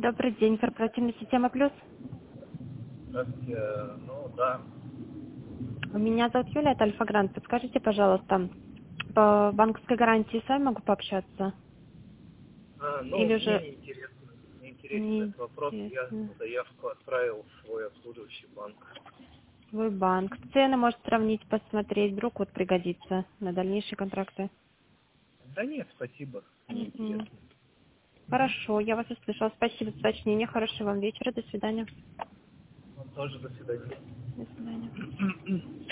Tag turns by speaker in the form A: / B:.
A: Добрый день, корпоративная система Плюс.
B: Здравствуйте. Ну, да.
A: Меня зовут Юлия, это Альфа-Грант. Подскажите, пожалуйста, по банковской гарантии с вами могу пообщаться?
B: Ну,
A: Или
B: мне
A: же
B: неинтересно. Мне интересен
A: не
B: этот вопрос. Я
A: интересно?
B: заявку отправил в свой обслуживающий банк.
A: Свой банк. Цены может сравнить, посмотреть, вдруг вот пригодится на дальнейшие контракты.
B: Да нет, спасибо. Мне
A: Мгм.
B: интересно.
A: Хорошо, я вас услышала. Спасибо за уточнение. Хорошего вам вечера. До свидания.
B: Вам тоже до свидания.
A: До свидания.